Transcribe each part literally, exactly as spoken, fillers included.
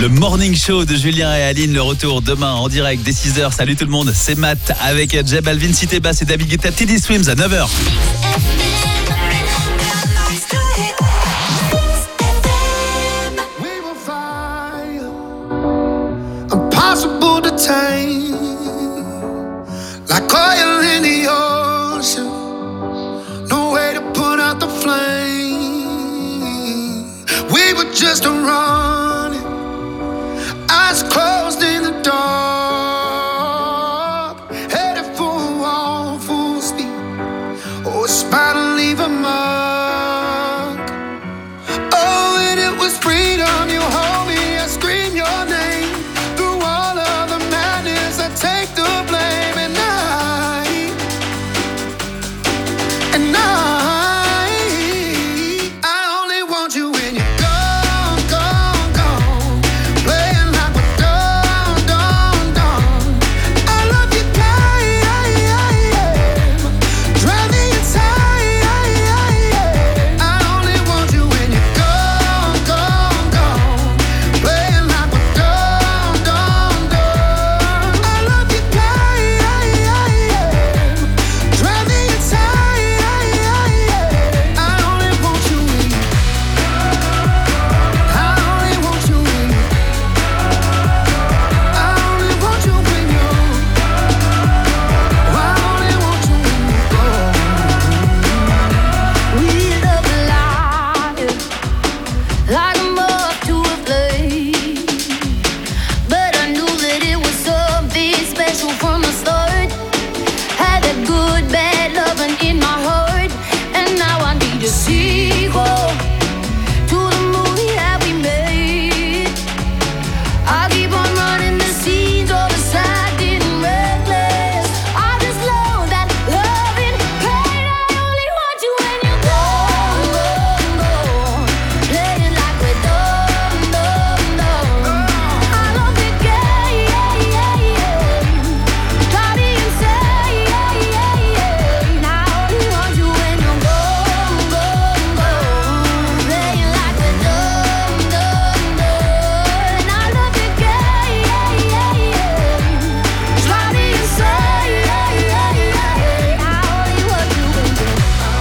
Le Morning Show de Julien et Aline, le retour demain en direct dès six heures. Salut tout le monde, c'est Matt avec J Balvin, Cité Basse et David Guetta, T D Swims à neuf heures. Impossible to tame, like oil in the ocean. No way to put out the flame. We were just running, eyes closed in the dark, headed for a wall full speed. Oh, it's about to leave a mark. Oh, and it was freedom. You hold me, I scream your name. Through all of the madness, I take the blame. And I, and I, I only want you when you're gone, gone, gone. Playing like we're done, done, done. I love you, game. Drive me insane. I only want you when you're gone, gone, gone. Playing like we're done, done, done. I love you, game. Drive me insane. I only want you when you. I only want you when you. I only want you when you. I only want you when you go. We love life like a moth to a flame, but I knew that it was something special from the start. Had that good, bad loving in my heart, and now I need a sequel to the movie that we made. I keep on running the scenes all beside and reckless. I just love that loving pain. I only want you when you're gone, gone, gone. Playing like we're done, done, done. I love the game, drive me insane. I only want you when you're gone, gone, gone. Playing like we're done, done, done. I love the game, drive me insane. I only want you when you're.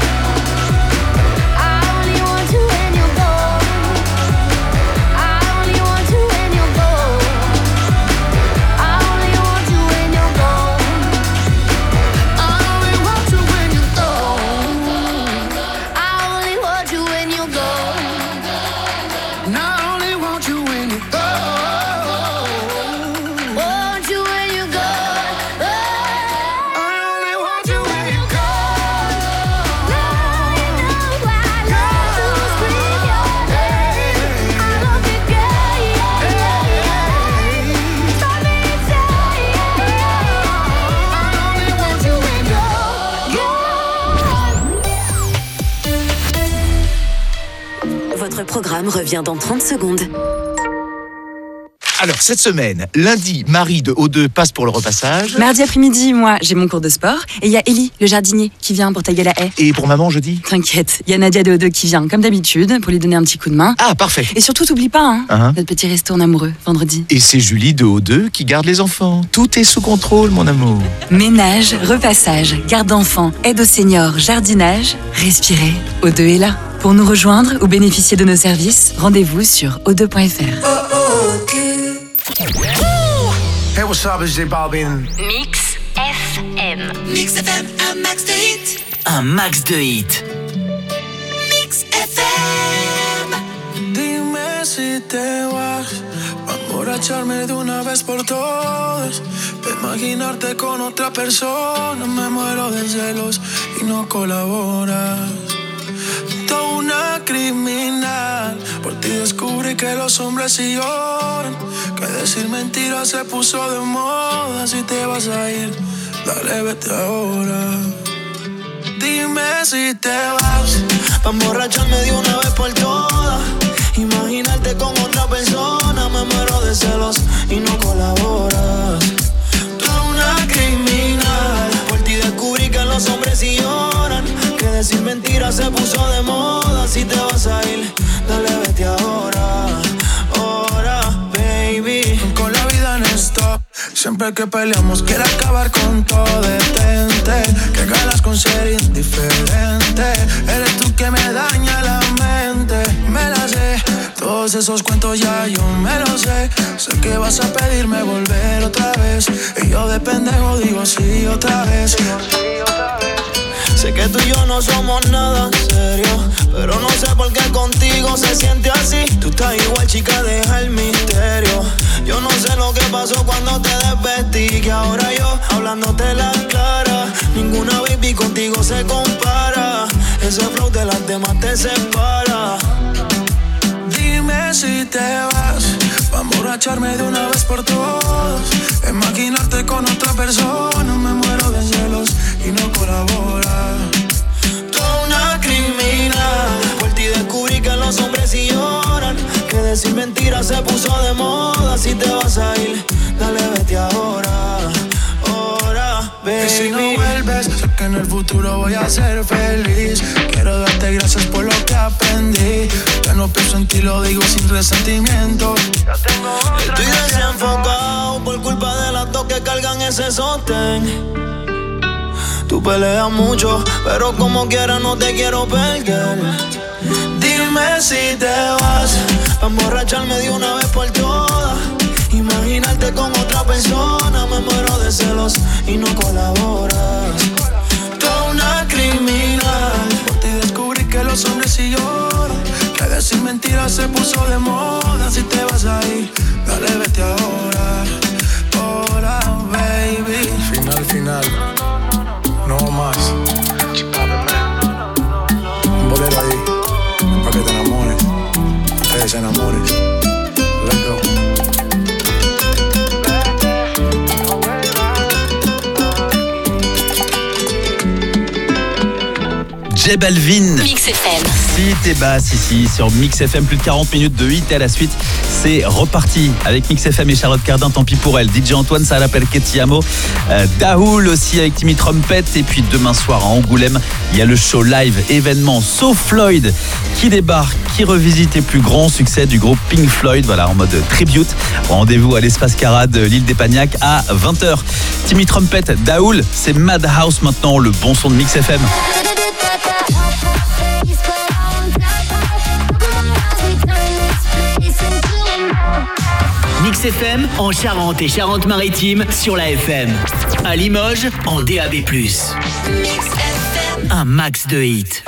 I only want you when you're gone. I only want you when you're gone. I only want you when you're gone. I only want you when you're gone. I only want you when you're gone. And I only want you when you're gone. Want you when you're gone. I only want you when you're gone. Now you know I love to scream your name. I love the game. Drive me insane. I only want you when you're Votre programme revient dans trente secondes. Alors, cette semaine, lundi, Marie de O deux passe pour le repassage. Mardi après-midi, moi, j'ai mon cours de sport. Et il y a Ellie, le jardinier, qui vient pour tailler la haie. Et pour maman, jeudi. T'inquiète, il y a Nadia de O deux qui vient, comme d'habitude, pour lui donner un petit coup de main. Ah, parfait. Et surtout, t'oublies pas, hein, Hein notre petit resto en amoureux, vendredi. Et c'est Julie de O deux qui garde les enfants. Tout est sous contrôle, mon amour. Ménage, repassage, garde d'enfants, aide aux seniors, jardinage. Respirez, O deux est là. Pour nous rejoindre ou bénéficier de nos services, rendez-vous sur o deux point f r. Hey, what's up, it's J Balvin. Mix F M. Mix F M, un max de hits. Un max de hits. Mix F M. Dime si te vas, pa' emborracharme de una vez por todas. Pa' imaginarte con otra persona, me muero de celos y no colaboras. Toda una criminal, por ti descubrí que los hombres sí lloran, que decir mentiras se puso de moda. Si te vas a ir, dale, vete ahora. Dime si te vas, pa' emborracharme de una vez por todas. Imaginarte con otra persona, me muero de celos y no colaboras. Tú eres una criminal, por ti descubrí que los hombres sí lloran, que decir mentiras se puso de moda. Si te vas a ir, dale, vete ahora, ahora, ven. Siempre que peleamos quiere acabar con todo. Detente, que ganas con ser indiferente. Eres tú que me daña la mente. Me la sé, todos esos cuentos ya yo me los sé. Sé que vas a pedirme volver otra vez. Y yo de pendejo digo sí otra vez. Sé que tú y yo no somos nada serio, pero no sé por qué contigo se siente así. Tú estás igual, chica, deja el misterio. Yo no sé lo que pasó cuando te desvestí, que ahora yo hablándote la clara. Ninguna baby contigo se compara. Ese flow de las demás te separa. Dime si te vas, pa' emborracharme de una vez por todas. Imaginarte con otra persona, me muero de celos y no colabora. Tú una criminal, por ti descubrí que los hombres sí lloran, que decir mentiras se puso de moda. Si te vas a ir, dale vete ahora, ahora, baby. Y si no vuelves, sé que en el futuro voy a ser feliz. Quiero darte gracias por lo que aprendí. Ya no pienso en ti, lo digo sin resentimiento. Ya tengo otra. Estoy desenfocado por culpa de las dos que cargan ese sostén. Tú peleas mucho, pero como quiera no te quiero perder. Dime si te vas, pa' emborracharme de una vez por todas. Imaginarte con otra persona, me muero de celos y no colaboras. Tú una criminal, por ti descubrí que los hombres sí lloran, que decir mentiras se puso de moda. Si te vas a ir, dale vete ahora, ahora, baby. Final, final, no más. Un bolero ahí, pa' que te enamores, te desenamores. Let's go. J Balvin. Mix F M. Si t'es basse ici sur Mix F M, plus de quarante minutes de hit et à la suite, c'est reparti avec Mix F M et Charlotte Cardin, tant pis pour elle. D J Antoine, ça l'appelle Ketiamo. Euh, Dahoul aussi avec Timmy Trumpet. Et puis demain soir à Angoulême, il y a le show live événement So Floyd qui débarque, qui revisite les plus grands succès du groupe Pink Floyd, voilà, en mode tribute. Rendez-vous à l'Espace Carade, l'île d'Épagnac à vingt heures. Timmy Trumpet, Dahoul, c'est Madhouse maintenant, le bon son de Mix F M. Mix F M en Charente et Charente-Maritime sur la F M. À Limoges en D A B plus. Un max de hits.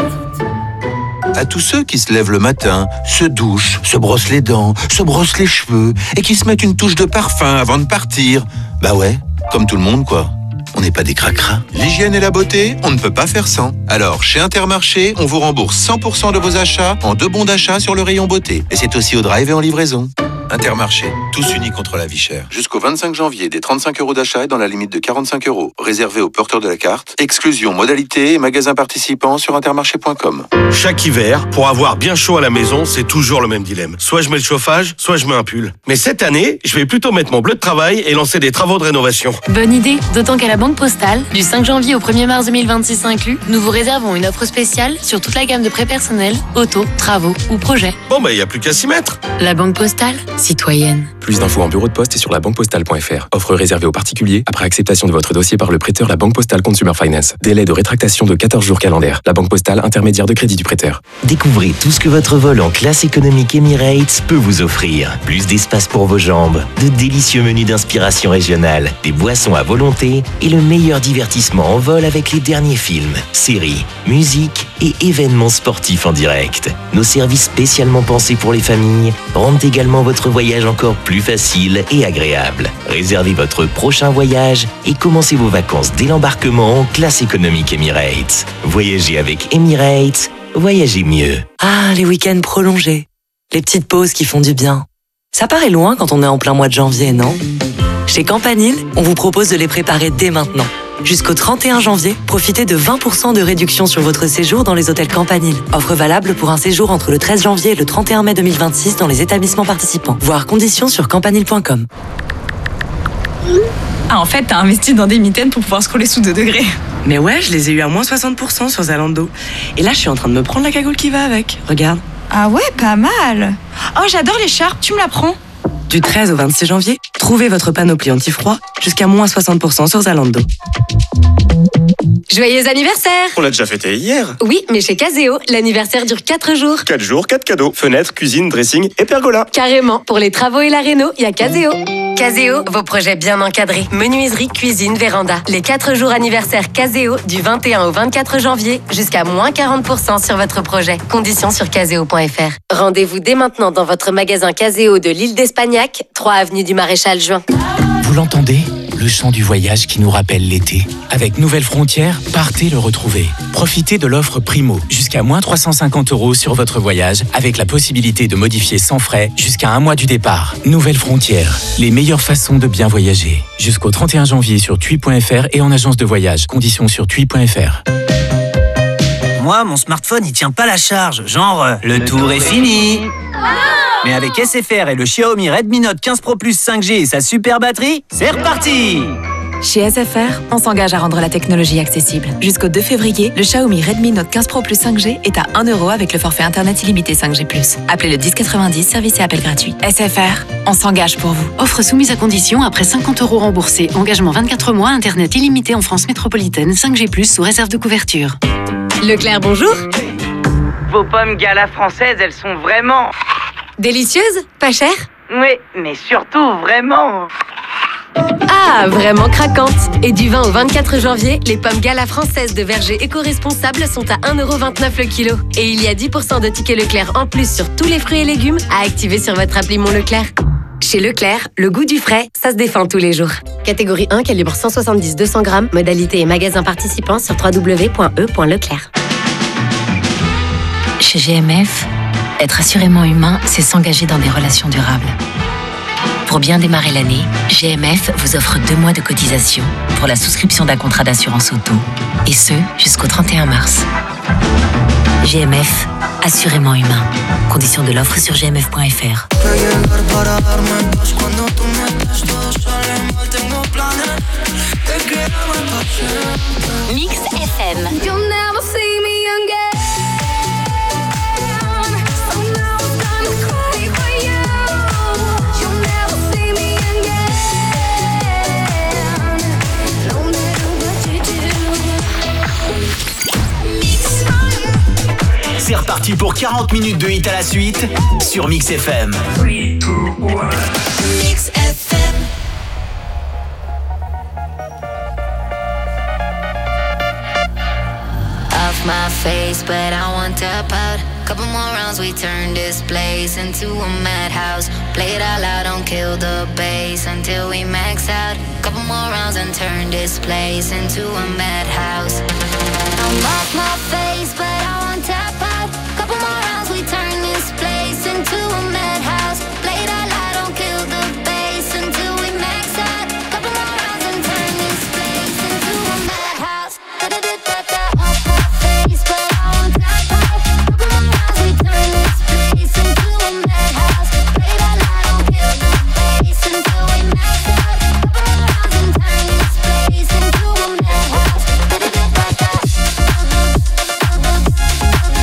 À tous ceux qui se lèvent le matin, se douchent, se brossent les dents, se brossent les cheveux et qui se mettent une touche de parfum avant de partir. Bah ouais, comme tout le monde quoi. On n'est pas des cracras. L'hygiène et la beauté, on ne peut pas faire sans. Alors, chez Intermarché, on vous rembourse cent pour cent de vos achats en deux bons d'achat sur le rayon beauté. Et c'est aussi au drive et en livraison. Intermarché, tous unis contre la vie chère. Jusqu'au vingt-cinq janvier, des trente-cinq euros d'achat et dans la limite de quarante-cinq euros. Réservé aux porteurs de la carte. Exclusion, modalité et magasins participants sur intermarché point com. Chaque hiver, pour avoir bien chaud à la maison, c'est toujours le même dilemme. Soit je mets le chauffage, soit je mets un pull. Mais cette année, je vais plutôt mettre mon bleu de travail et lancer des travaux de rénovation. Bonne idée, d'autant qu'à la Banque Postale, du cinq janvier au premier mars deux mille vingt-six inclus, nous vous réservons une offre spéciale sur toute la gamme de prêts personnels, auto, travaux ou projets. Bon bah, il n'y a plus qu'à s'y mettre. La Banque Postale, citoyenne. Plus d'infos en bureau de poste et sur la banque postale point f r. Offre réservée aux particuliers après acceptation de votre dossier par le prêteur La Banque Postale Consumer Finance. Délai de rétractation de quatorze jours calendaires. La Banque Postale, intermédiaire de crédit du prêteur. Découvrez tout ce que votre vol en classe économique Emirates peut vous offrir. Plus d'espace pour vos jambes, de délicieux menus d'inspiration régionale, des boissons à volonté et le meilleur divertissement en vol avec les derniers films, séries, musique et événements sportifs en direct. Nos services spécialement pensés pour les familles rendent également votre voyage encore plus facile et agréable. Réservez votre prochain voyage et commencez vos vacances dès l'embarquement en classe économique Emirates. Voyagez avec Emirates, voyagez mieux. Ah, les week-ends prolongés. Les petites pauses qui font du bien. Ça paraît loin quand on est en plein mois de janvier, non ? Chez Campanile, on vous propose de les préparer dès maintenant. Jusqu'au trente et un janvier, profitez de vingt pour cent de réduction sur votre séjour dans les hôtels Campanile. Offre valable pour un séjour entre le treize janvier et le trente et un mai deux mille vingt-six dans les établissements participants. Voir conditions sur campanile point com. Ah, en fait, t'as investi dans des mitaines pour pouvoir scroller sous deux degrés. Mais ouais, je les ai eu à moins soixante pour cent sur Zalando. Et là, je suis en train de me prendre la cagoule qui va avec. Regarde. Ah ouais, pas mal. Oh, j'adore l'écharpe, tu me la prends ? Du treize au vingt-six janvier, Trouvez votre panoplie anti-froid jusqu'à moins soixante pour cent sur Zalando. Joyeux anniversaire! On l'a déjà fêté hier. Oui, mais chez Caseo, l'anniversaire dure quatre jours. quatre jours, quatre cadeaux. Fenêtre, cuisine, dressing et pergola. Carrément, pour les travaux et la réno, il y a Caseo. Caseo, vos projets bien encadrés. Menuiserie, cuisine, véranda. Les quatre jours anniversaire Caseo du vingt et un au vingt-quatre janvier, jusqu'à moins quarante pour cent sur votre projet. Conditions sur caseo point f r. Rendez-vous dès maintenant dans votre magasin Caseo de l'île d'Espagnac, trois avenue du Maréchal Juin. Vous l'entendez ? Le chant du voyage qui nous rappelle l'été. Avec Nouvelles Frontières, partez le retrouver. Profitez de l'offre Primo, jusqu'à moins trois cent cinquante euros sur votre voyage, avec la possibilité de modifier sans frais jusqu'à un mois du départ. Nouvelles Frontières, les meilleures façons de bien voyager. Jusqu'au trente et un janvier sur tui point f r et en agence de voyage. Conditions sur tui point f r. Moi, mon smartphone, il tient pas la charge. Genre, euh, le, le tour, tour est fini. Ah Mais avec S F R et le Xiaomi Redmi Note quinze Pro Plus cinq G et sa super batterie, c'est reparti! Chez S F R, on s'engage à rendre la technologie accessible. Jusqu'au deux février, le Xiaomi Redmi Note quinze Pro Plus cinq G est à un euro avec le forfait internet illimité cinq G plus. Appelez le dix quatre-vingt-dix, service et appel gratuit. S F R, on s'engage pour vous. Offre soumise à condition après cinquante euros remboursés. Engagement vingt-quatre mois, internet illimité en France métropolitaine, cinq G plus sous réserve de couverture. Leclerc, bonjour. Vos pommes Gala françaises, elles sont vraiment... délicieuses? Pas chères? Oui, mais surtout vraiment... Ah, vraiment craquantes. Et du vingt au vingt-quatre janvier, les pommes Gala françaises de verger éco-responsables sont à un euro vingt-neuf le kilo. Et il y a dix pour cent de tickets Leclerc en plus sur tous les fruits et légumes à activer sur votre appli Mon Leclerc. Chez Leclerc, le goût du frais, ça se défend tous les jours. Catégorie un, calibre cent soixante-dix à deux cents grammes, modalité et magasin participant sur w w w point e point leclerc. Chez G M F, être assurément humain, c'est s'engager dans des relations durables. Pour bien démarrer l'année, G M F vous offre deux mois de cotisation pour la souscription d'un contrat d'assurance auto, et ce, jusqu'au trente et un mars. G M F, assurément humain. Conditions de l'offre sur g m f point f r. Mix F M. You'll never see me again. So now I'm gonna cry for you. You'll never see me again. No matter what you do. C'est reparti pour quarante minutes de hit à la suite sur Mix F M. Mix F M. Off my face, but I won't tap out. Couple more rounds, we turn this place into a madhouse. Play it all out, don't kill the bass until we max out. Couple more rounds and turn this place into a madhouse. I'm off my face, but I won't tap out. Couple more rounds, we turn this place into a madhouse. Play it all out, don't kill the bass until we max out. Couple more rounds and turn this place into a madhouse. Da-da-da-da-da. Off my face, but I won't tap out. Couple more rounds, we turn this place into a madhouse. Play it all out, don't kill the bass until we max out. Couple more rounds and turn this place into a madhouse. Da-da-da-da-da.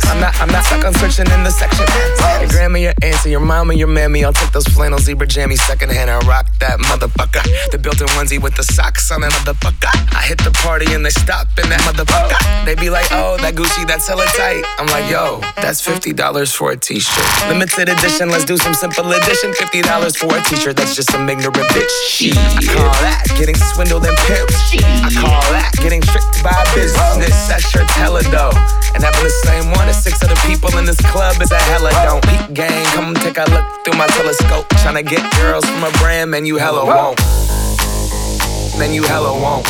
I'm not, I'm not stuck on searching in the section. Your grandma, your auntie, your mama, your mammy. I'll take those flannel zebra jammies secondhand and rock that motherfucker. The built-in onesie with the socks on that motherfucker. I hit the party and they stop in that motherfucker. They be like, oh, that Gucci, that's hella tight. I'm like, yo, that's fifty dollars for a t-shirt. Limited edition, let's do some simple edition. fifty dollars for a t-shirt, that's just some ignorant bitch. Shit. I call that getting swindled and pimped. I call that getting tricked by business. That shirt's hella dope. And having the same one as six other people in this club is a hella don't. Peep gang, come take a look through my telescope. Tryna get girls from a brand, man, you hella won't. Man, you hella won't.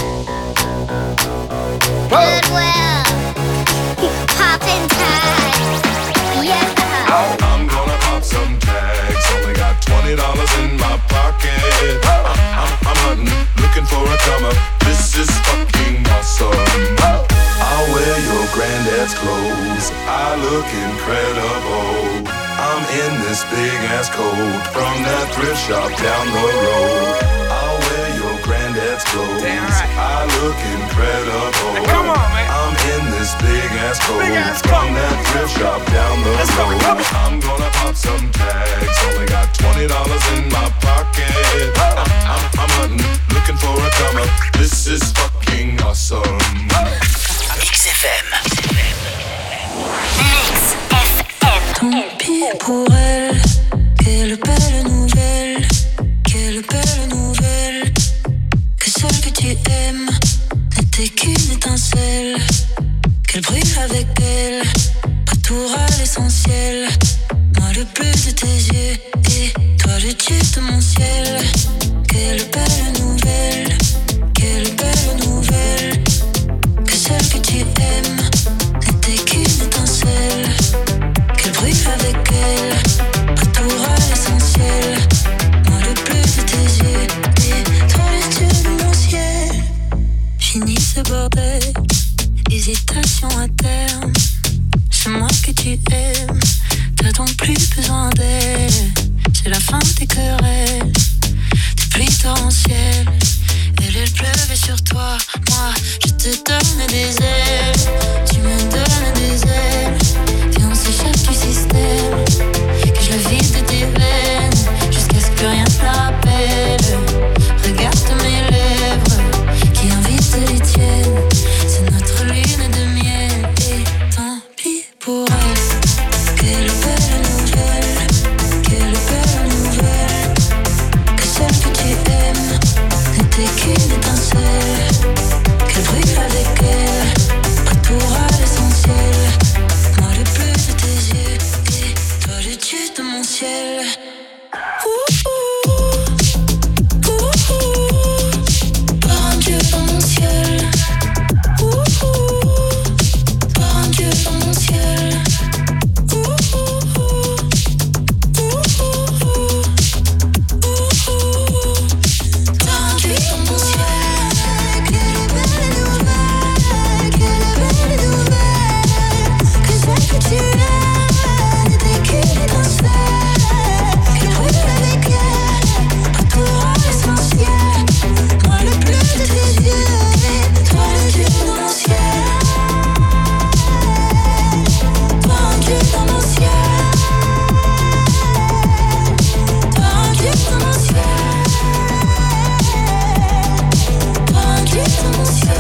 Goodwill, poppin' tags, yeah. I'm gonna pop some tags. Only got twenty dollars in my pocket. I'm, I'm, I'm hunting, looking for a come up. This is fucking awesome. I'll wear your granddad's clothes. I look incredible. I'm in this big ass coat from that thrift shop down the road. I'll wear your granddad's clothes. Right. I look incredible. Hey, come on, man. I'm in this big ass coat big ass from that thrift shop down the Let's road. Go, I'm gonna pop some tags. Only got twenty dollars in my pocket. I'm, I'm, I'm hunting, looking for a come up. This is fucking awesome. Mix F M. Mix F M. Tant pis pour elle. Quelle belle nouvelle. Quelle belle nouvelle. Que celle que tu aimes n'était qu'une étincelle. Qu'elle brille avec elle. Retour à l'essentiel. Moi le bleu de tes yeux. Et toi le dieu de mon ciel. Quelle belle nouvelle. Quelle belle nouvelle. Que celle que tu aimes n'était qu'une étincelle. Qu'elle brille avec elle. Retour à l'essentiel. Moi le bleu de tes yeux. Et toi le dieu de mon ciel. Fini ce bordel. Hésitation à terme. C'est moi que tu aimes. T'as donc plus besoin d'elle. C'est la fin des querelles. Des pluies torrentielles. Elle, elle pleuvait sur toi. Moi, je te donne des ailes. Tu me donnes des ailes. Et on s'échappe du système. Que je la vide de tes veines. Jusqu'à ce que rien ne la rappelle. Regarde mes lèvres qui invitent les tiennes. C'est notre lune de miel. Et tant pis pour elle. Quelle belle nouvelle. Quelle belle nouvelle. Que celle que tu aimes n'était qu'une étincelle. Qu'elle brille avec elle. Retour à l'essentiel. Moi le bleu de tes yeux. Et toi le dieu de mon ciel. Ouh, ouh, ouh, ouh. Toi un dieu dans mon ciel. Ouh, ouh. Toi un dieu dans mon ciel. Ouh, ouh, ouh. Ouh, ouh, ouh. Toi un dieu dans mon ciel. Quelle belle nouvelle. Quelle belle nouvelle. Que celle que tu aimes n'était qu'une étincelle. Qu'elle brûle avec elle. Retour à l'essentiel. Moi le bleu de tes yeux. Et toi le dieu dans mon ciel. Toi un dieu dans mon ciel. Toi un dieu dans mon ciel. Toi un dieu dans mon ciel.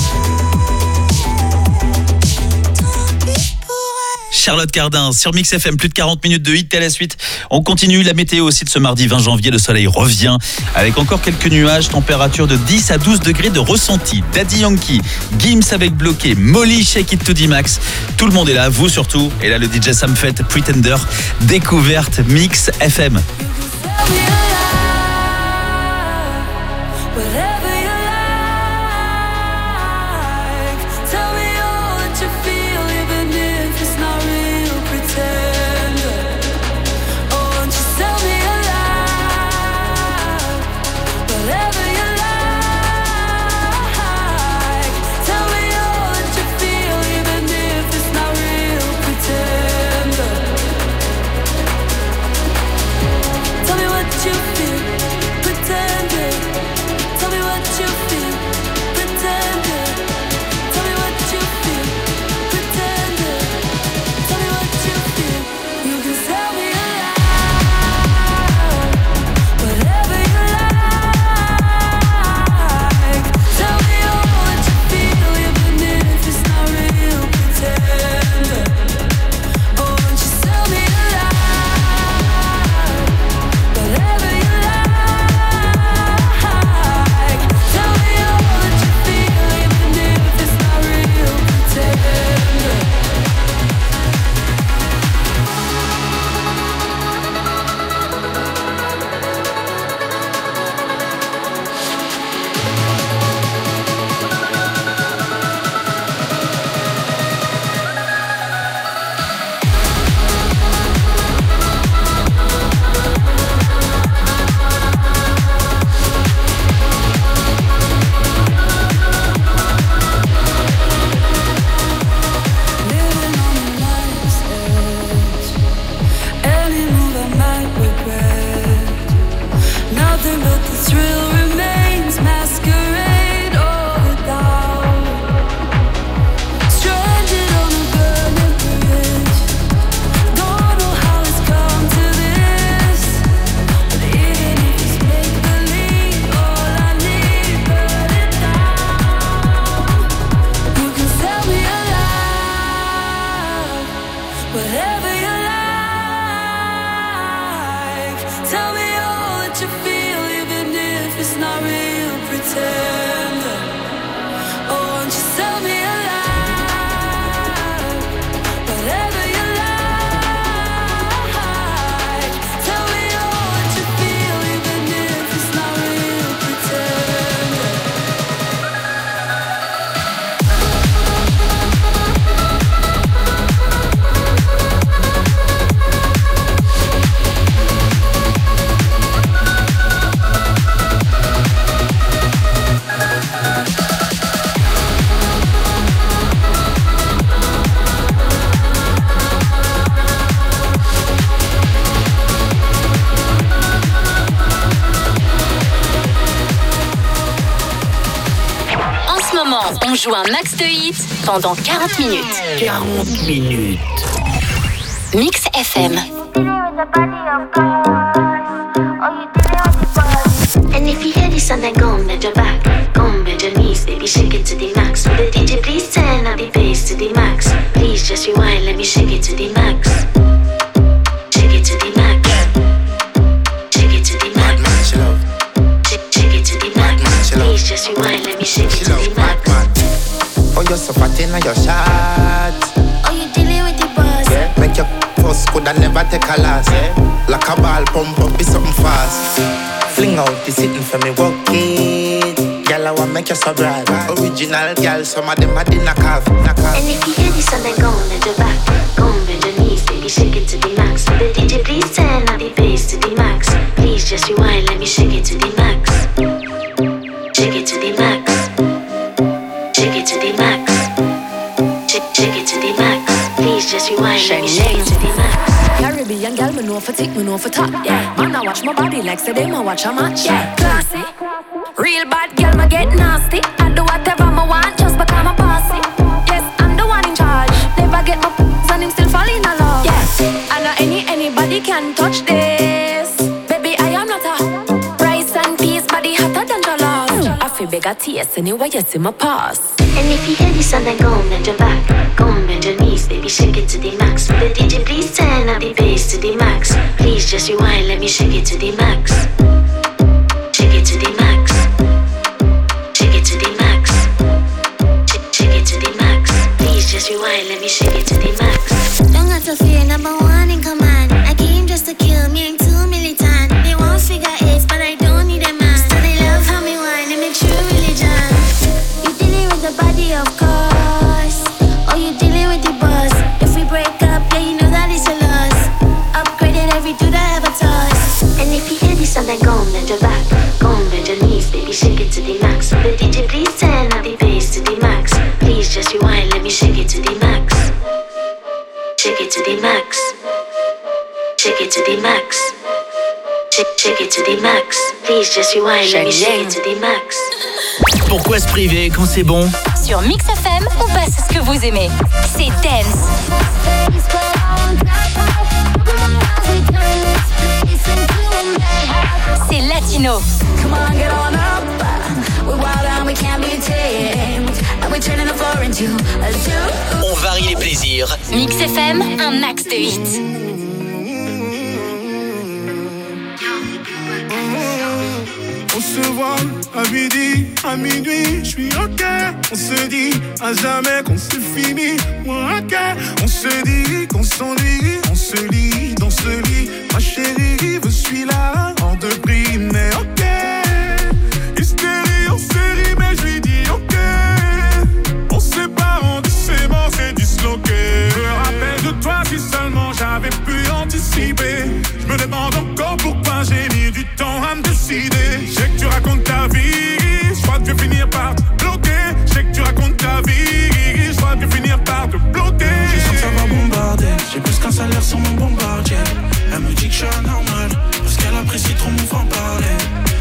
Charlotte Cardin sur Mix F M, plus de quarante minutes de hit à la suite. On continue la météo aussi de ce mardi vingt janvier. Le soleil revient avec encore quelques nuages, température de dix à douze degrés de ressenti. Daddy Yankee, Gims avec Bloqué, Molly, Shake It to the Max. Tout le monde est là, vous surtout. Et là, le D J Sam Fett, Pretender, découverte Mix F M. You but the thrill remains. Masquerade or without. Stranded on a burning bridge. Don't know how it's come to this, but even if it's make believe, all I need, burn it down. You can sell me alive, whatever you like. Tell me all that you feel, even if it's not real. Pretend. Oh, won't you sell me alive, whatever you like. Tell me all that you feel, even if it's not real. Pretend. En ce moment, on joue un max de hits pendant quarante minutes. quarante minutes. Mix F M. And if you hear this and then go bend your back, go bend your knees, baby, shake it to the max. Will the D J please turn up the bass to the max? Please just rewind, let me shake it to the max. Shake it to the max. Shake it to the max. Shake, shake it to the max. Please just rewind, let me shake it to the max. Oh, you're so fat in your shot. Oh, you dealing with the boss? Yeah, make your first could I never take a loss. Yeah, like a ball pump up, be something fast. Fling out the sitting for me, walk it. Girl, I want make you so bright. Original girl, some of them are in a calf. And if you hear this and then go bend your back, go bend your knees, baby, shake it to the max. Will the D J please turn up the bass to the max? Please just rewind, let me shake it to the max. Shake it to the max. Shake it to the max. Shake, shake it to the max. Please just rewind, let me shake it to the max. Caribbean girl, me know for tick, me know for top. Yeah, man, I watch my body like say them, I watch a match. Yeah, classy. Real bad girl, me get nasty. I do whatever I want, just become a bossy. Yes, I'm the one in charge. Never get my p***s and him still fall in love. Yeah, I know any anybody can touch this. Baby, I am not a rice and peas, body hotter than jollof. I feel bigger taste anyway, you see my pass. And if you hear this and then go bend your back, go bend your knees, baby, shake it to the max. Will the D J please turn up the bass to the max? Please just rewind, let me shake it to the max. Shake it to the max. Shake it to the max. Shake, shake it to the max. Please just rewind, let me shake it to the max. Don't got to fear, number one in command. I came just to kill me, ain't too militant. They want figure eights, but I don't need a man. So they love how me whine and make true religion. You dealing with the body, of course. Or you dealing with the boss. If we break up, yeah, you know that it's a loss. Upgraded every dude I ever toss. And if you hear this and then go bend your back, go bend your knees, baby, shake it to the max. Will the D J please turn up the bass to the max? Please just rewind, let me shake it to the max. Shake it to the max. Shake it to the max. Shake, shake it to the max. Please just rewind, let me shake it to the max. Pourquoi se priver quand c'est bon? Sur Mix F M, on passe ce que vous aimez. C'est Dance. C'est Latino. Come on, get on up. We're wild and we can't be tamed. And we're turning the floor into a zoo. On varie les plaisirs. Mix F M, un max de hits. On se voit à midi, à minuit, je suis ok. On se dit à jamais qu'on se finit. Moi ok. On se dit qu'on s'ennuie. On se lit dans ce lit. Ma chérie, je suis là, hors de prix, mais ok. Hystérie en série, mais je lui dis ok. On se sépare en deux, c'est mort, c'est disloqué. Je me rappelle de toi si seulement j'avais pu anticiper. Je me demande encore pourquoi j'ai mis du temps à me décider. Je sais que tu racontes ta vie, je crois que je vais finir par te bloquer. Je sais que tu racontes ta vie, je crois que je vais finir par te bloquer. J'ai senti ça va bombarder, j'ai plus qu'un salaire sur mon bombardier. Elle me dit que je suis anormal, parce qu'elle apprécie trop mon franc-parler. J'ai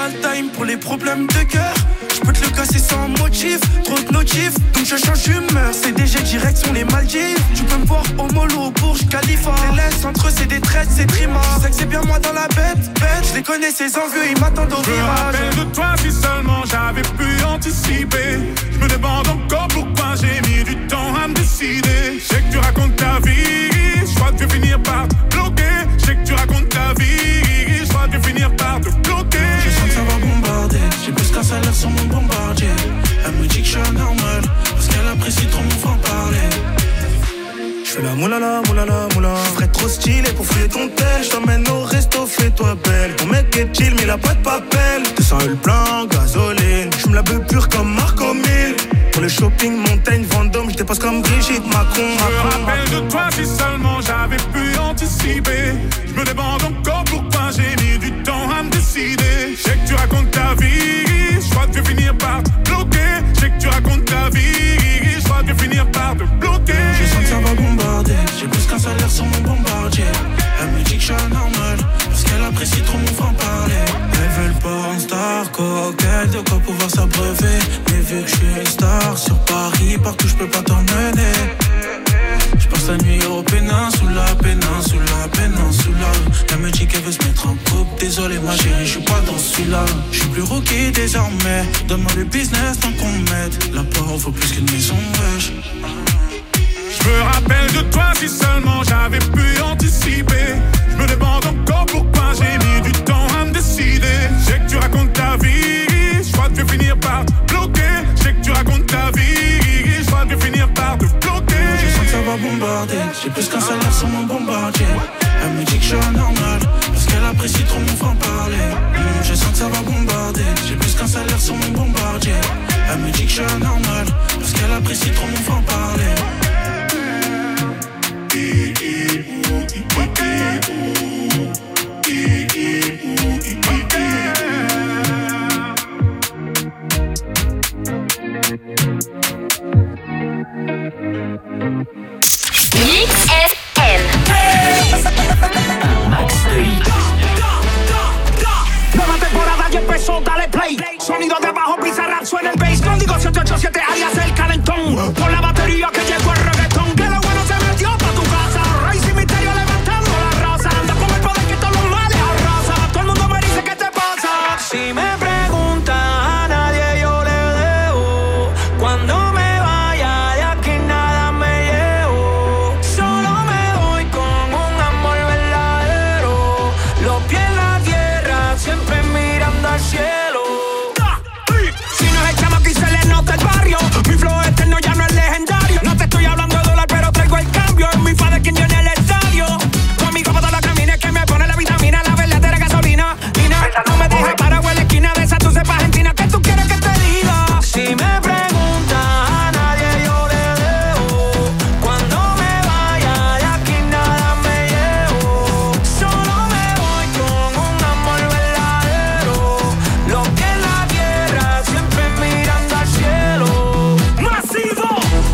pas le time pour les problèmes de cœur. Je peux te le casser sans motif, trop de notifs, donc je change d'humeur. C D G direction les Maldives. Tu peux me voir au mollo, Burj Khalifa. Les laisse entre eux c'est des traites, c'est trima. Je sais que c'est bien moi dans la bête, bête. Je les connais ces envieux, ils m'attendent au virage. Je me rappelle de toi si seulement j'avais pu anticiper. Je me demande encore pourquoi j'ai mis du temps à me décider. Je sais que tu racontes ta vie, je crois que tu vas finir par te bloquer. Je sais que tu racontes ta vie, je crois que tu vas finir par te bloquer. Je sens que ça va bombarder, j'ai plus qu'un salaire sur mon bombardier. Elle me dit que je suis anormal, parce qu'elle apprécie trop mon franc-parler. J'fais la moulala, moulala, moula. J'ferais trop stylé pour fouiller ton tel. J't'emmène au resto, fais-toi belle. Ton mec est chill, mais il a pas de papel. deux cents le plein, gasoline. J'me la beuh pure comme Marco Mille. Pour le shopping, montagne, Vendôme, j'dépasse comme Brigitte Macron. Je me rappelle de toi si seulement j'avais pu anticiper. Je me demande encore pourquoi j'ai mis du temps à me décider. Je sais que tu racontes ta vie, je crois que tu vas finir par te bloquer. Je sais que tu racontes ta vie, je crois que tu vas finir par te bloquer. Je sens que ça va bombarder, j'ai plus qu'un salaire sur mon bombardier. Elle me dit que je suis anormal, parce qu'elle apprécie trop mon franc-parler. Elle veut le porn star, coquette, de quoi pouvoir s'abreuver. Mais vu que je suis une star, sur Paris, partout je peux pas t'emmener. Je passe la nuit au péninsula, péninsula, péninsula. Elle me dit qu'elle veut se mettre en couple. Désolé ma chérie, je suis pas dans celui-là. Je suis plus rookie désormais. Donne-moi le business tant qu'on m'aide. La part vaut plus qu'une maison, wesh. Je me rappelle de toi si seulement j'avais pu anticiper. Je me demande encore pourquoi j'ai mis du temps à me décider. Je sais que tu racontes ta vie, je crois que tu vas finir par te bloquer. Je sais que tu racontes ta vie, je crois que tu vas finir par te bloquer. Je sens que ça va bombarder, j'ai plus qu'un salaire sur mon bombardier. Elle me dit que je suis anormal, parce qu'elle apprécie trop mon franc-parler. mmh, Je sens que ça va bombarder, j'ai plus qu'un salaire sur mon bombardier. Elle me dit que je suis anormal, parce qu'elle apprécie trop mon franc-parler. Mix F M. Max de hit. Nueva temporada ya empezó, dale play. Sonido de abajo, pizarra, suena el bass. Código siete ocho siete, alias el calentón. Por la batería que llegó el reggaetón. Que lo bueno se metió pa' tu casa. Rey sin misterio levantando la raza. Anda con el poder que todos los males arrasa. Todo el mundo me dice, ¿qué te pasa? Si me preguntan a nadie yo le dejo. Cuando me vaya de aquí nada me llevo. Solo me voy con un amor verdadero. Los pies en la tierra, siempre mirando al cielo. Si no es el chamo que se le nota el barrio. Mi flow eterno ya no es legendario. No te estoy hablando de dólar, pero traigo el cambio. Es mi fa de quien llena el estadio. Conmigo para toda la camina que me pone la vitamina. La verdadera gasolina. Nina, no me dejes parado en la esquina de esa tu cepa argentina. ¿Qué tú quieres que te diga? Si me preguntas a nadie yo le dejo. Cuando me vaya de aquí nada me llevo. Solo me voy con un amor verdadero. Lo que en la tierra siempre mirando al cielo. ¡Masivo!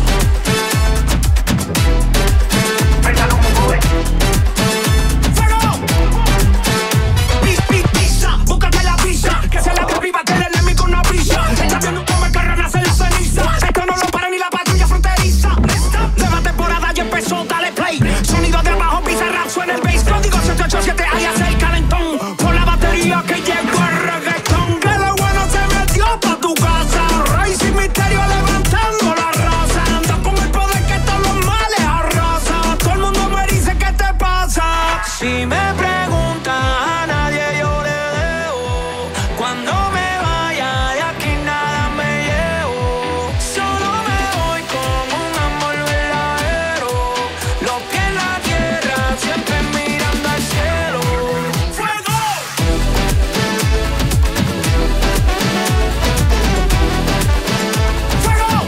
¡Fuego! Pis, pis, pizza, búscate la pizza. Que se la viva, que le mi con una brisa. Está viendo cómo el carro nace la ceniza. Esto no lo para ni la patrulla fronteriza. Nueva temporada ya empezó, dale play. Sonido de abajo, pizarra, suena el bass. Código siete ocho siete, alias el calentón. Por la batería que llegó el reggaetón. Que lo bueno se metió pa' tu casa. Rey sin misterio levantando la raza. Anda con el poder que todos los males arrasa. Todo el mundo me dice, ¿qué te pasa? Si me preguntan a nadie yo le dejo. Cuando me vaya de aquí nada me llevo. Solo me voy con un amor verdadero. Los pies en la tierra, siempre mirando al cielo. ¡Fuego! ¡Fuego!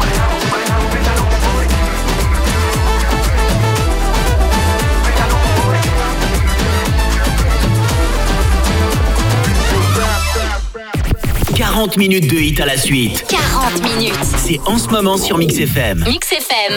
quarante minutes de hit à la suite. quarante minutes. C'est en ce moment sur Mix F M. Mix F M.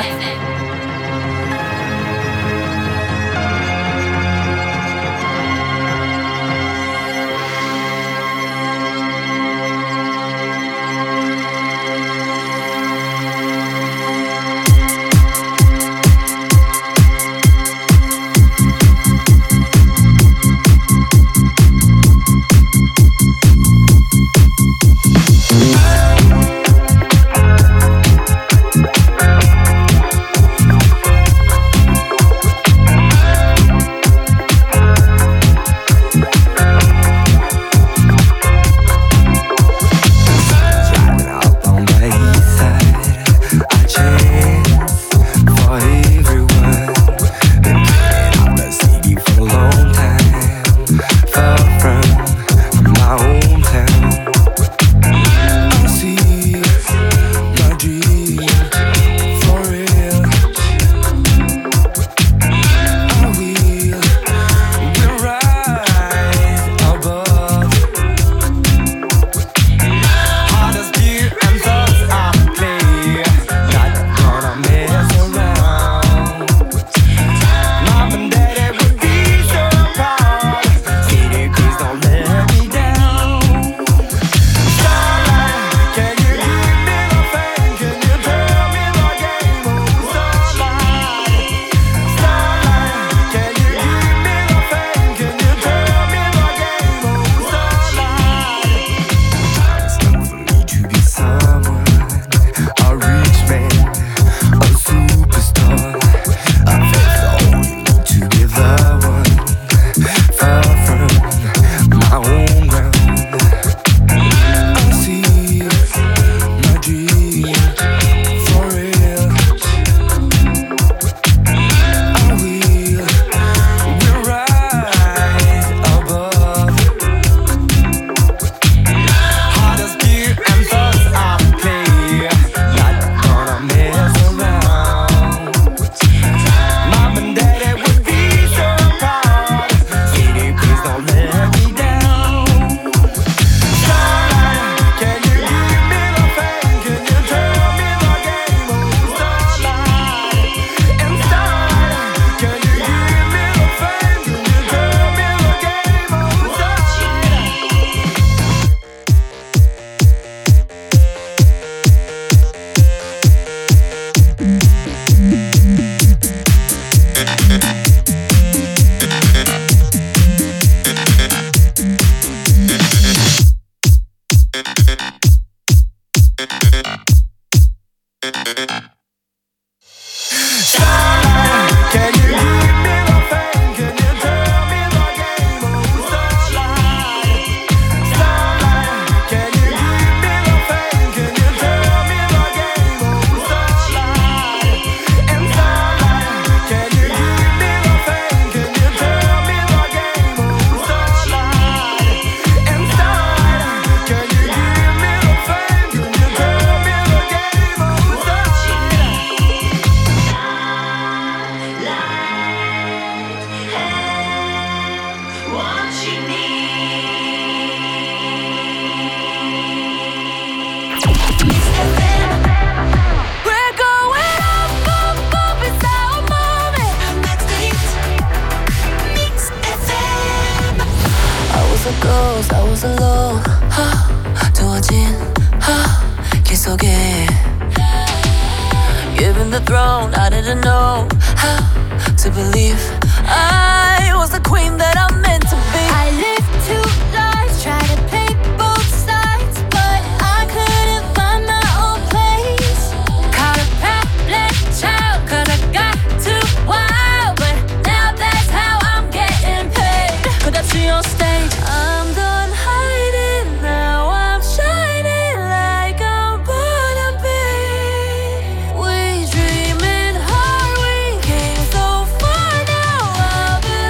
Given the throne, I didn't know how to believe I was the queen that I'm meant to be. I lived two lives, tried to play both sides, but I couldn't find my own place. Caught a problem child, cause I got too wild, but now that's how I'm getting paid. Could I see on stage? I'm done hiding, now I'm shining like I'm born to be. We dreaming hard, we came so far, now I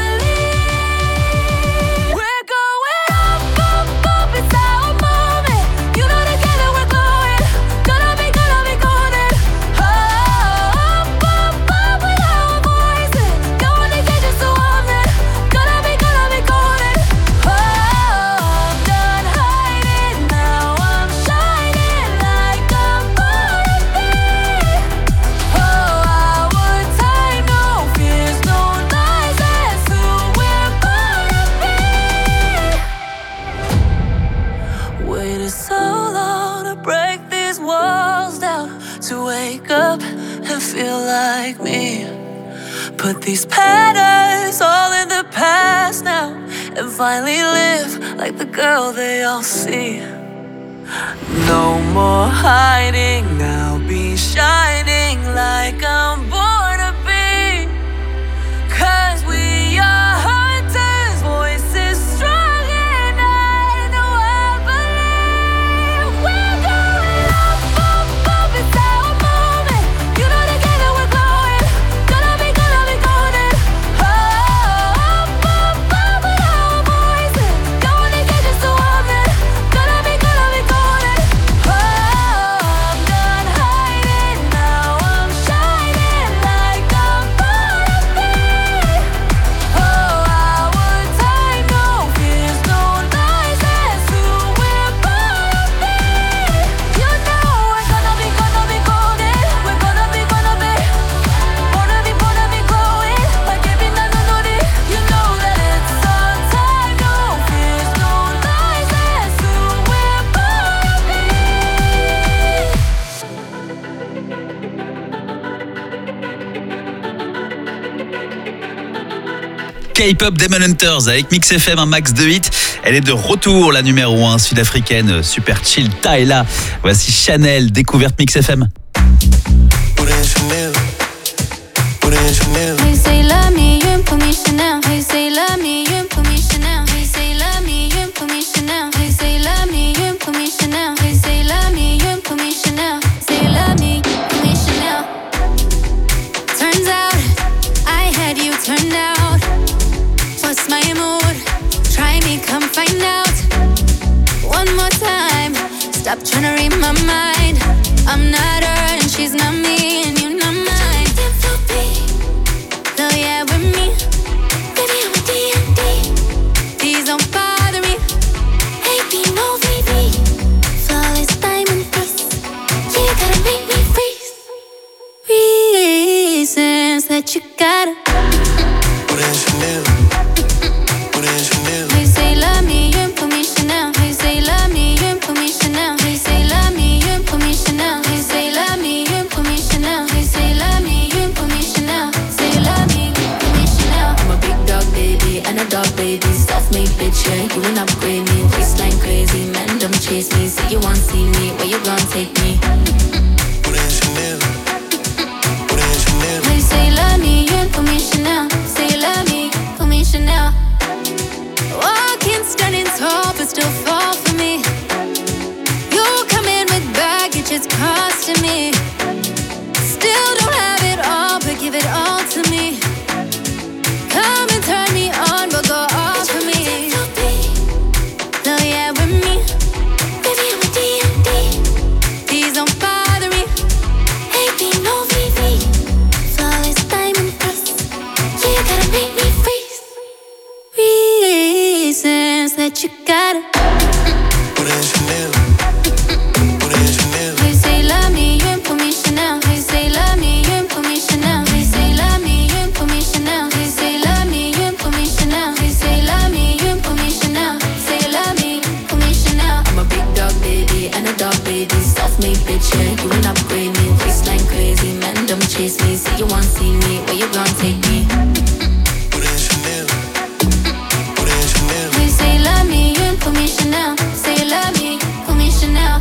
believe. We're going up, up, up, it's our moment. You know together we're glowing. Gonna be, gonna be golden. Oh, up, up, up with our voices. Going to get you so on it. Gonna be, gonna be golden. Oh, I'm done hiding, now I'm shining like I'm born to be. Oh, our time, no fears, no lies, that's who we're born to be. Waited so long to break these walls down, to wake up and feel like me. Put these patterns all in the past now, and finally live like the girl they all see. No more hiding, now be shining like I'm born to be. Cause we are hunters, voices strong, and I know I believe. We're going up, up, up, it's our moment. You know together we're glowing. Gonna be, gonna be golden. Oh, up, up, up with our voices. Going to get you so on it. Gonna be, gonna be golden. Oh, I'm done hiding, now I'm shining like I'm born to be. Oh, our time, no fears, no lies, that's who we're born to be. You know we're gonna be, gonna be golden. We're gonna be, gonna be, born to be, born to be glowing like every night on it. You know that it's our time, no fears, no lies, that's who we're born to be. K-pop Demon Hunters avec Mix F M, un max de hits. Elle est de retour, la numéro un sud-africaine, super chill Tyla. Voici Chanel, découverte Mix F M. They say love me, you ain't put me Chanel. They say love me, you ain't put me Chanel. They say love me, you ain't put me Chanel. They say love me, you ain't put me Chanel. They say love me, you ain't put me Chanel. Say love me, put me Chanel. Turns out I had you turned out. What's my mood? Try me, come find out. One more time. Stop trying to read my mind. I'm not her and she's not me, and you're not mine. So yeah, with me, baby, I'm a D and D. Please don't bother me. A B, no V B. Flawless diamond piece. You gotta make me freeze. Reasons that you gotta. They say love me, you ain't put me Chanel. They say love me, you ain't put me Chanel. They say love me, you ain't put me Chanel. They say love me, you ain't put me Chanel. They say love me, you ain't put me Chanel. Say love me, you ain't put me Chanel. I'm a big dog baby and a dog baby. Self-made bitch, yeah, you ain't upgrade me. Waistline crazy, man, don't chase me. Say you want see me, where you gon' take me? Put in Chanel. way and a dark baby, self-made bitch, yeah, you ain't upgrade me. Waistline crazy, man, don't chase me. Say you want see me, where you gon' take me? We say you love me, you ain't for me Chanel. Say you love me, for me Chanel.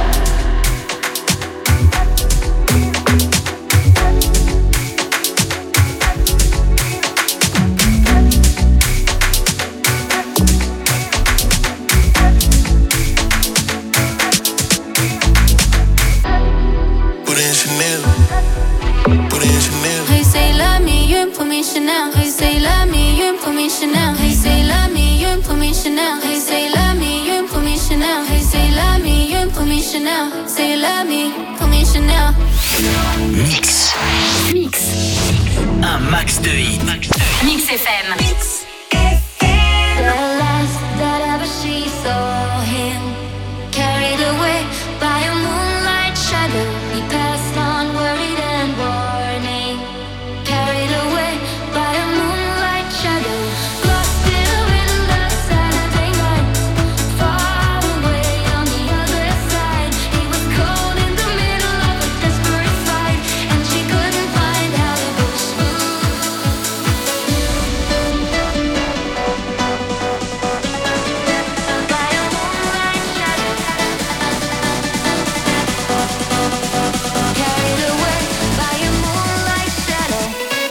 Chanel. He say love me, you for me Chanel. He say love me, you for me Chanel. He say love me, you for me Chanel. He say love me, you for me Chanel. Say love me, for me Chanel. Mix. Mix. Un max de hits. Mix F M. Mix F M. The last that ever she saw him, carried away by a moonlight shadow. He passed on worried and warning, carried away by a moonlight shadow. Lost in a windless Saturday night, far away on the other side. He was cold in the middle of a desperate fight, and she couldn't find how to push through. By a moonlight shadow, carried away by a moonlight shadow.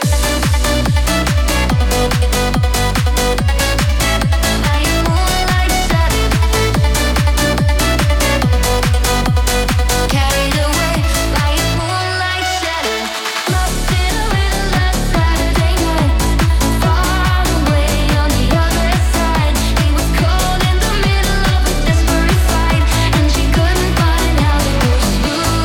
Carried away by a moonlight shadow. Lost in a windless Saturday night, far away on the other side. He was cold in the middle of a desperate fight, and she couldn't find how to push through.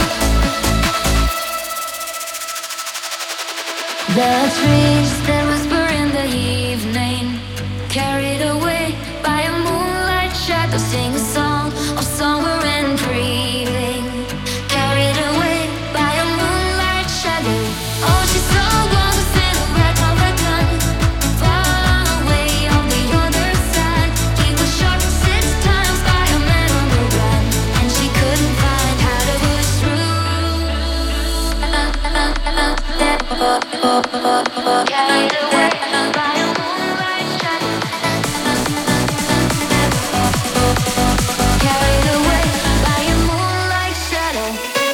The trees that whisper in the evening, carried away by a moonlight shadow. Sing a song of summer and breathing, carried away by a moonlight shadow. Oh, she saw one who said a red carpet gun, far away on the other side. He was shot six times by a man on the run, and she couldn't find how to push through. Carried away by a moonlight shadow. Carried away by a moonlight shadow.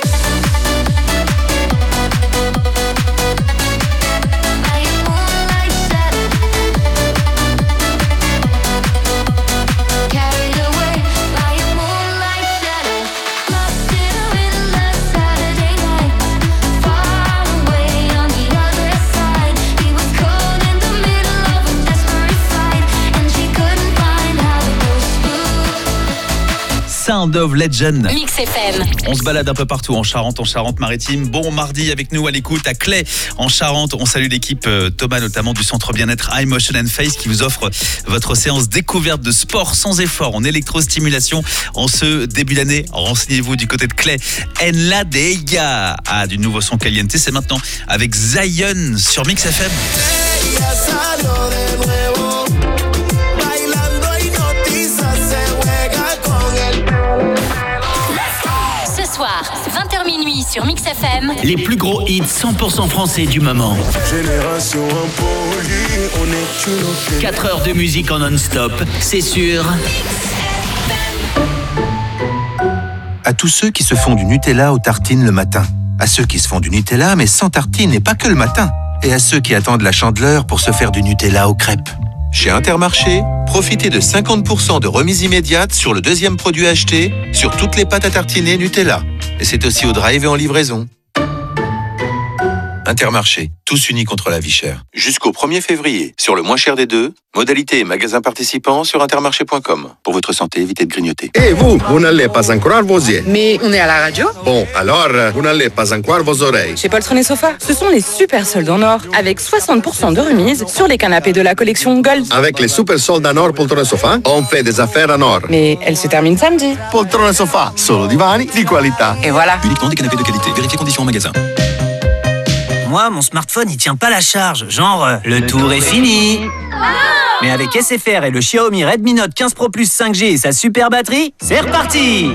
By a moonlight shadow. Carried away by a moonlight shadow. Lost in a windless Saturday night, far away on the other side. He was cold in the middle of a desperate fight, and she couldn't find how to push through. Sound of Legend. Mix F M. On se balade un peu partout en Charente, en Charente-Maritime. Bon mardi avec nous à l'écoute à Clay en Charente. On salue l'équipe euh, Thomas notamment du centre bien-être iMotion and Face qui vous offre votre séance découverte de sport sans effort en électrostimulation en ce début d'année. Renseignez-vous du côté de Clay. En la Deiga. Ah, du nouveau son caliente, c'est maintenant avec Zion sur Mix F M. Ella salió de nuevo, bailando hipnotiza, se juega con el Ce soir, vingt heures minuit sur Mix F M. Les plus gros hits cent pour cent français du moment. Génération impolie, on est culottés. quatre heures de musique en non-stop, c'est sûr. À tous ceux qui se font du Nutella aux tartines le matin. À ceux qui se font du Nutella mais sans tartines et pas que le matin. Et à ceux qui attendent la Chandeleur pour se faire du Nutella aux crêpes. Chez Intermarché, profitez de cinquante pour cent de remise immédiate sur le deuxième produit acheté sur toutes les pâtes à tartiner Nutella. Et c'est aussi au drive et en livraison. Intermarché, tous unis contre la vie chère. Jusqu'au premier février, sur le moins cher des deux, modalités et magasins participants sur intermarché point com. Pour votre santé, évitez de grignoter. Et vous, vous n'allez pas encore vos yeux. Mais on est à la radio. Bon, alors, vous n'allez pas encore vos oreilles. Chez Poltron et Sofa, ce sont les super soldes en or, avec soixante pour cent de remise sur les canapés de la collection Gold. Avec les super soldes en or Poltron et Sofa, on fait des affaires en or. Mais elle se termine samedi. Poltron et Sofa, solo divani di qualità. Et voilà. Uniquement des canapés de qualité. Vérifiez conditions en magasin. Moi, mon smartphone, il tient pas la charge. Genre, euh, le, le tour, tour est fini. Mais avec S F R et le Xiaomi Redmi Note quinze Pro Plus cinq G et sa super batterie, c'est reparti.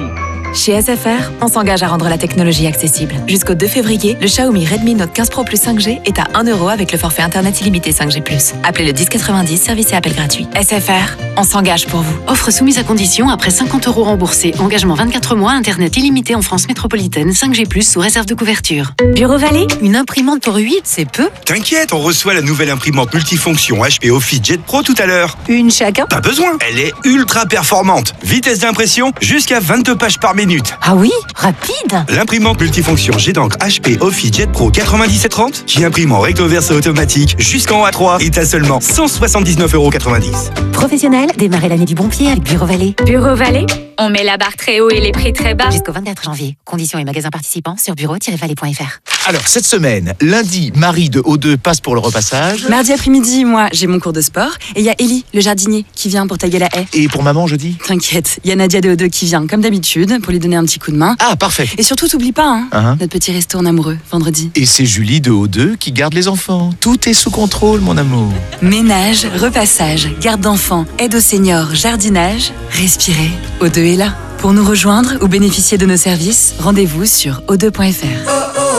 Chez S F R, on s'engage à rendre la technologie accessible. Jusqu'au deux février, le Xiaomi Redmi Note quinze Pro plus cinq G est à un euro avec le forfait internet illimité cinq G plus. Appelez le dix quatre-vingt-dix, service et appel gratuit. S F R, on s'engage pour vous. Offre soumise à condition après cinquante euros remboursés. Engagement vingt-quatre mois, internet illimité en France métropolitaine, cinq G plus sous réserve de couverture. Bureau Vallée, une imprimante pour huit, c'est peu. T'inquiète, on reçoit la nouvelle imprimante multifonction H P OfficeJet Pro tout à l'heure. Une chacun? Pas besoin, elle est ultra performante. Vitesse d'impression jusqu'à vingt-deux pages par minute. Ah oui, rapide. L'imprimante multifonction G d'encre H P OfficeJet Pro quatre-vingt-dix-sept trente qui imprime en recto verso automatique jusqu'en A trois est à seulement cent soixante-dix-neuf euros quatre-vingt-dix. Professionnel, démarrez l'année du bon pied avec Bureau Vallée. Bureau Vallée, on met la barre très haut et les prix très bas. Jusqu'au vingt-quatre janvier. Conditions et magasins participants sur bureau tiret vallée point f r. Alors, cette semaine, lundi, Marie de O deux passe pour le repassage. Mardi après-midi, moi, j'ai mon cours de sport. Et il y a Ellie, le jardinier, qui vient pour tailler la haie. Et pour maman, jeudi? T'inquiète, il y a Nadia de O deux qui vient, comme d'habitude, pour lui donner un petit coup de main. Ah, parfait. Et surtout, t'oublies pas, hein, uh-huh. notre petit resto en amoureux, vendredi. Et c'est Julie de O deux qui garde les enfants. Tout est sous contrôle, mon amour. Ménage, repassage, garde d'enfants, aide aux seniors, jardinage. Respirez, O deux est là. Pour nous rejoindre ou bénéficier de nos services, rendez-vous sur o deux point f r.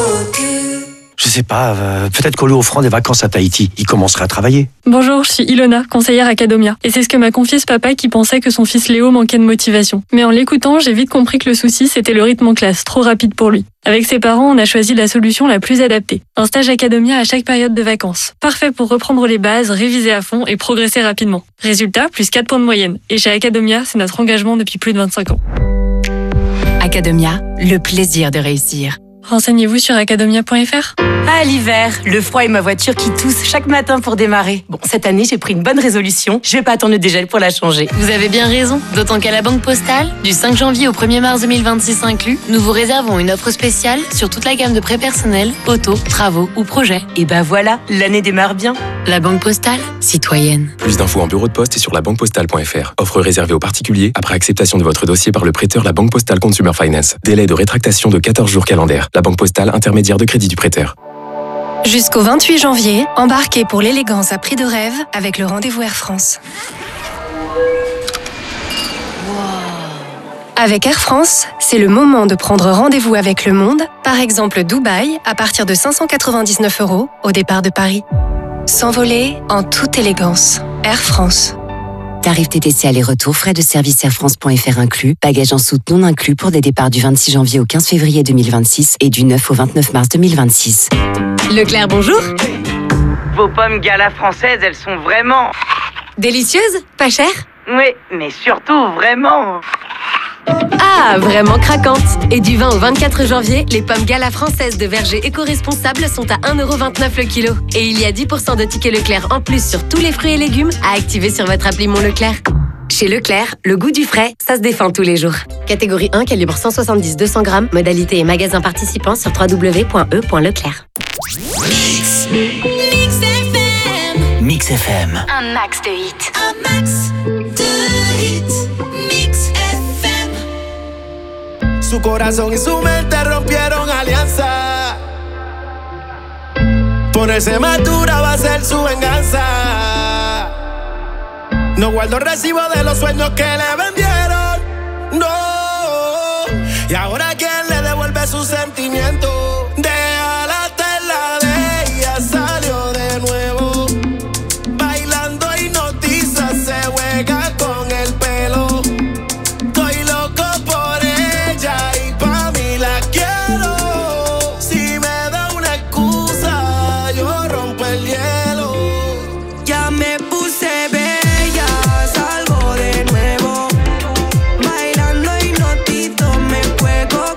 Je sais pas, euh, peut-être qu'au lieu offrant des vacances à Tahiti, il commencerait à travailler. Bonjour, je suis Ilona, conseillère Academia. Et c'est ce que m'a confié ce papa qui pensait que son fils Léo manquait de motivation. Mais en l'écoutant, j'ai vite compris que le souci, c'était le rythme en classe, trop rapide pour lui. Avec ses parents, on a choisi la solution la plus adaptée. Un stage Academia à chaque période de vacances. Parfait pour reprendre les bases, réviser à fond et progresser rapidement. Résultat, plus quatre points de moyenne. Et chez Academia, c'est notre engagement depuis plus de vingt-cinq ans. Academia, le plaisir de réussir. Renseignez-vous sur academia point f r. Ah, l'hiver, le froid et ma voiture qui tousse chaque matin pour démarrer. Bon, cette année, j'ai pris une bonne résolution. Je vais pas attendre le dégel pour la changer. Vous avez bien raison, d'autant qu'à la Banque Postale, du cinq janvier au premier mars deux mille vingt-six inclus, nous vous réservons une offre spéciale sur toute la gamme de prêts personnels, auto, travaux ou projets. Et ben voilà, l'année démarre bien. La Banque Postale, citoyenne. Plus d'infos en bureau de poste et sur la banque postale point f r. Offre réservée aux particuliers après acceptation de votre dossier par le prêteur La Banque Postale Consumer Finance. Délai de rétractation de quatorze jours calendaires. La Banque Postale, intermédiaire de crédit du prêteur. Jusqu'au vingt-huit janvier, embarquez pour l'élégance à prix de rêve avec le rendez-vous Air France. Avec Air France, c'est le moment de prendre rendez-vous avec le monde, par exemple Dubaï, à partir de cinq cent quatre-vingt-dix-neuf euros au départ de Paris. S'envoler en toute élégance. Air France. Tarif T T C aller-retour, frais de service Air France point f r inclus, bagages en soute non inclus pour des départs du vingt-six janvier au quinze février deux mille vingt-six et du neuf au vingt-neuf mars deux mille vingt-six. Leclerc, bonjour. Vos pommes Gala françaises, elles sont vraiment... Délicieuses, pas chères? Oui, mais surtout vraiment... Ah, vraiment craquantes. Et du vingt au vingt-quatre janvier, les pommes Gala françaises de verger éco-responsables sont à un euro vingt-neuf le kilo. Et il y a dix pour cent de tickets Leclerc en plus sur tous les fruits et légumes à activer sur votre appli Mon Leclerc. Chez Leclerc, le goût du frais, ça se défend tous les jours. Catégorie un, calibre cent soixante-dix deux cents grammes, modalité et magasin participant sur w w w point e point leclerc. Mix. Mix F M. Mix F M. Un max de hits. Un max de hits. Mix F M. Su corazón y su mente rompieron alianza. Ponerse más dura va a ser su venganza. No guardo recibo de los sueños que le vendieron. No. Y ahora quién le devuelve sus sentimientos. Deja la tela de ella, salió de nuevo. Bailando hipnotiza, se juega con el pelo. Estoy loco por ella y pa' mí la quiero. Si me da una excusa, yo rompo el hielo. Ya me puse bella, salgo de nuevo. Bailando hipnotizo, me juego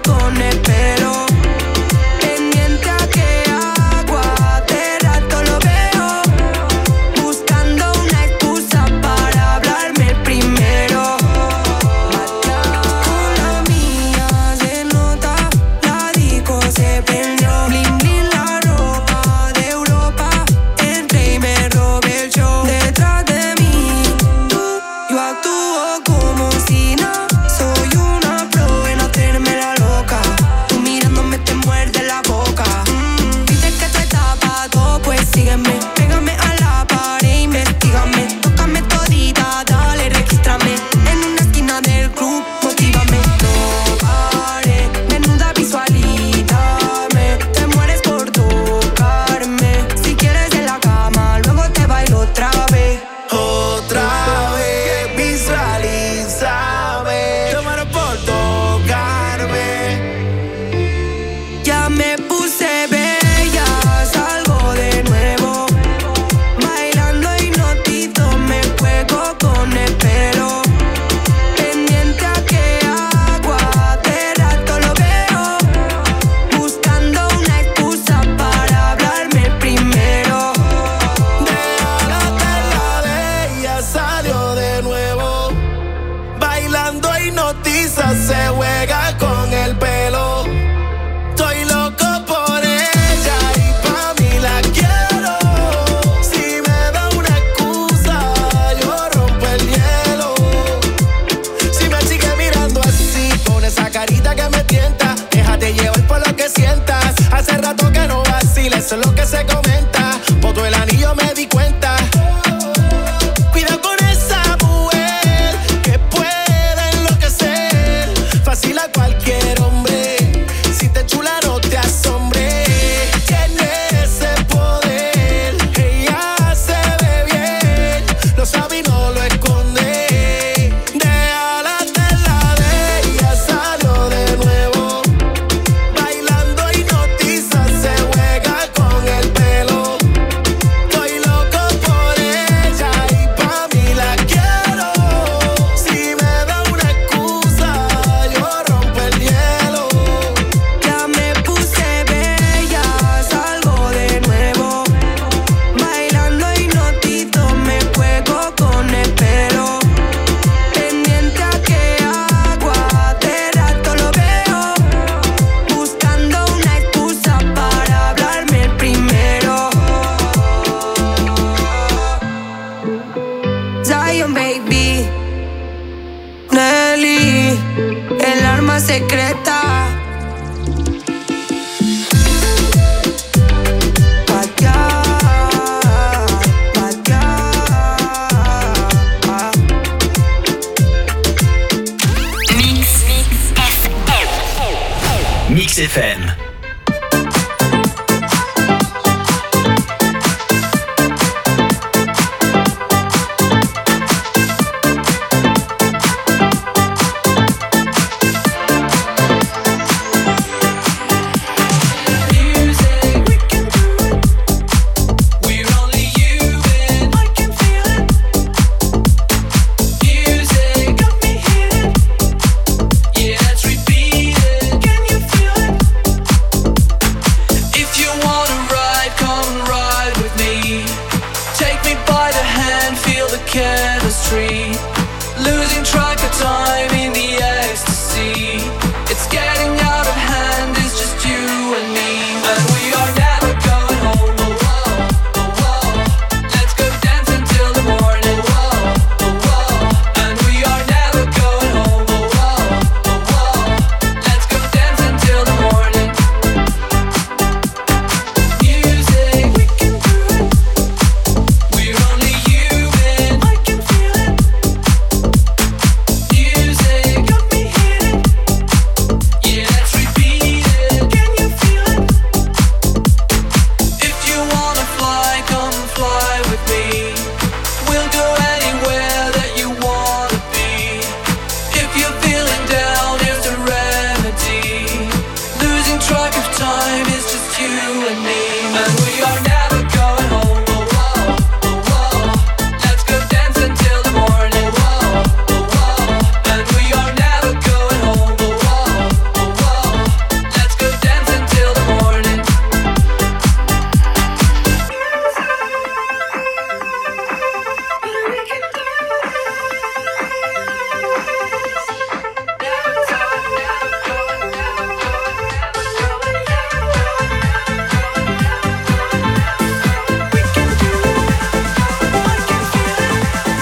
hipnotiza, se juega con el pelo. Estoy loco por ella y pa' mí la quiero. Si me da una excusa, yo rompo el hielo. Si me sigue mirando así, con esa carita que me tienta, déjate llevar por lo que sientas. Hace rato que no vacila, eso es lo que se comenta. Botó el anillo, me di cuenta. Cuidado con esa mujer que puede enloquecer. Fácil a cualquier hombre. Si te chula no te asombre. Tiene ese poder. Ella se ve bien, lo sabe y no lo esconde. Déjala hacer la de ella, salió de nuevo. Bailando hipnotiza, se juega con el pelo. Estoy loco por ella y pa' mí la quiero. Si me da una excusa, yo rompo el hielo. Ya me puse bella, salgo de nuevo. Bailando hipnotizo, me juego con el pelo. Pendiente a qué hago, hace rato lo veo. Buscando una excusa para hablarme el primero. Zion baby, Nelly, el arma secreta. Patear, patear. Mix, Mix F M. Mix F M. Chemistry, losing track of time in the ecstasy. It's getting out of hand, it's just you and me. And we are never going home, oh whoa, oh whoa. Let's go dance until the morning, whoa, oh whoa. And we are never going home, oh whoa, oh whoa. Let's go dance until the morning. Music, we can do it. We're only human. I can feel it. Music got me hitting. Yeah, let's repeat it. Can you feel it? If you wanna fly, come fly with me. We'll go anywhere that you wanna be. If you're feeling down, here's the remedy. Losing track of time is just you and me. And we are never going home, oh whoa, oh whoa. Let's go dance until the morning, whoa, oh whoa. And we are never going home, oh whoa, oh whoa. Let's go dance until the morning.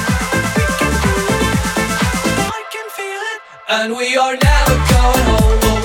And we are never going home.